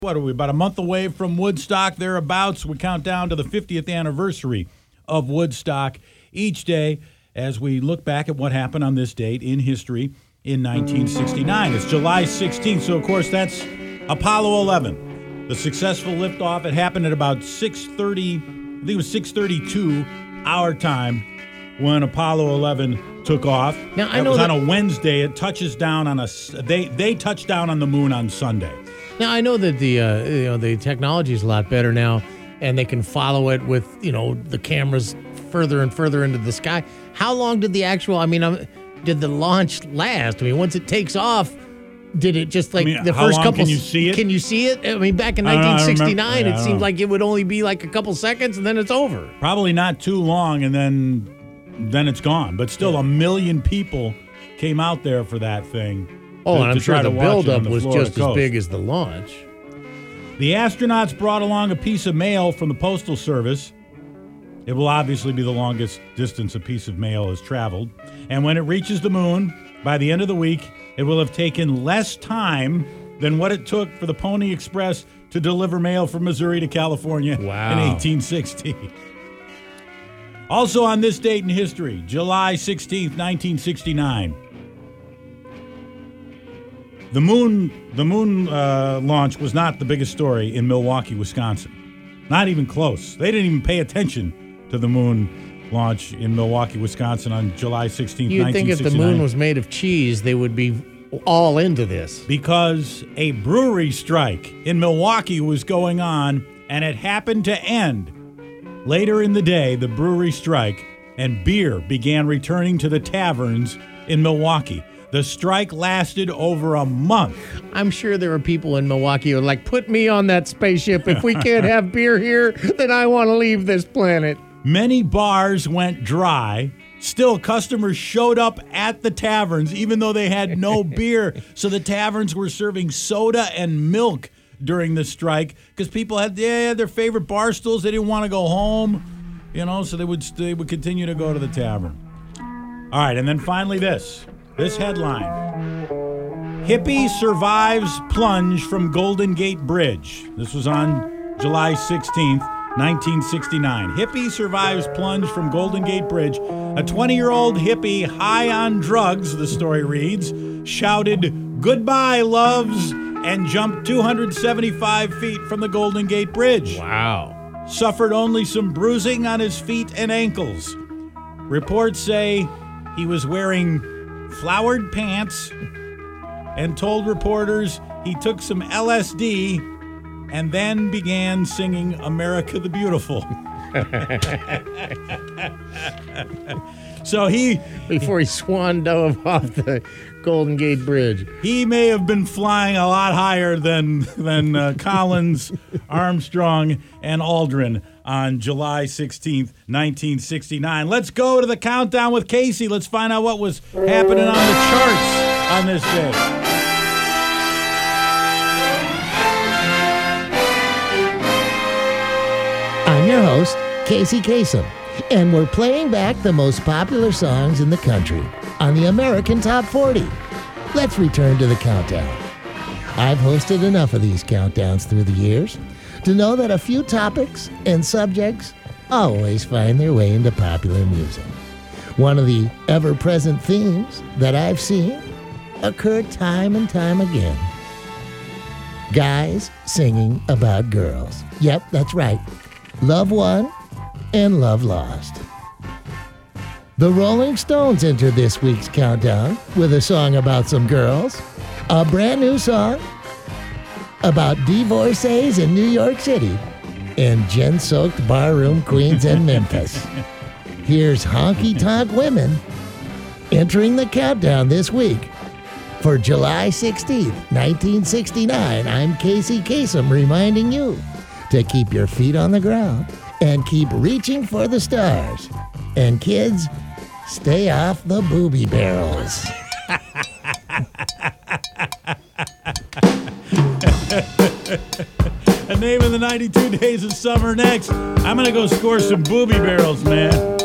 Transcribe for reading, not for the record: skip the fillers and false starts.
What are we, about a month away from Woodstock, thereabouts? We count down to the 50th anniversary of Woodstock each day as we look back at what happened on this date in history in 1969. It's July 16th, so of course that's Apollo 11. The successful liftoff, it happened at about 6:30, I think it was 6:32 our time when Apollo 11 took off. Now, I know on a Wednesday. It touches down on they touched down on the moon on Sunday. Now, I know that the technology is a lot better now, and they can follow it with, the cameras further and further into the sky. How long did the did the launch last? Once it takes off, did it just the how first long couple? Can you see it? Can you see it? Back in 1969, it seemed like it would only be like a couple seconds, and then it's over. Probably not too long, and then it's gone. But still, 1 million people came out there for that thing. Oh, and I'm sure the buildup was just as big as the launch. The astronauts brought along a piece of mail from the Postal Service. It will obviously be the longest distance a piece of mail has traveled. And when it reaches the moon, by the end of the week, it will have taken less time than what it took for the Pony Express to deliver mail from Missouri to California in 1860. Also on this date in history, July 16th, 1969. The moon launch was not the biggest story in Milwaukee, Wisconsin. Not even close. They didn't even pay attention to the moon launch in Milwaukee, Wisconsin on July 16th, 1969. You'd think if the moon was made of cheese, they would be all into this. Because a brewery strike in Milwaukee was going on, and it happened to end. Later in the day, the brewery strike, and beer began returning to the taverns in Milwaukee. The strike lasted over a month. I'm sure there are people in Milwaukee who are like, put me on that spaceship. If we can't have beer here, then I want to leave this planet. Many bars went dry. Still, customers showed up at the taverns, even though they had no beer. So the taverns were serving soda and milk during the strike because people had their favorite bar stools. They didn't want to go home, so they would continue to go to the tavern. All right, and then finally this headline. Hippie survives plunge from Golden Gate Bridge. This was on July 16th, 1969. Hippie survives plunge from Golden Gate Bridge. A 20-year-old hippie high on drugs, the story reads, shouted, "Goodbye, loves," and jumped 275 feet from the Golden Gate Bridge. Wow. Suffered only some bruising on his feet and ankles. Reports say he was wearing flowered pants and told reporters he took some LSD and then began singing America the Beautiful. So before he swan dove off the Golden Gate Bridge. He may have been flying a lot higher than Collins, Armstrong, and Aldrin on July 16th, 1969. Let's go to the countdown with Casey. Let's find out what was happening on the charts on this day. I'm your host, Casey Kasem, and we're playing back the most popular songs in the country on the American Top 40. Let's return to the countdown. I've hosted enough of these countdowns through the years to know that a few topics and subjects always find their way into popular music. One of the ever-present themes that I've seen occur time and time again. Guys singing about girls. Yep, that's right. Love won and love lost. The Rolling Stones entered this week's countdown with a song about some girls, a brand new song about divorcees in New York City, and gin-soaked barroom queens in Memphis. Here's Honky Tonk Women entering the countdown this week. For July 16th, 1969, I'm Casey Kasem reminding you to keep your feet on the ground and keep reaching for the stars. And kids, stay off the booby barrels. The name of the 92 Days of Summer next. I'm going to go score some booby barrels, man.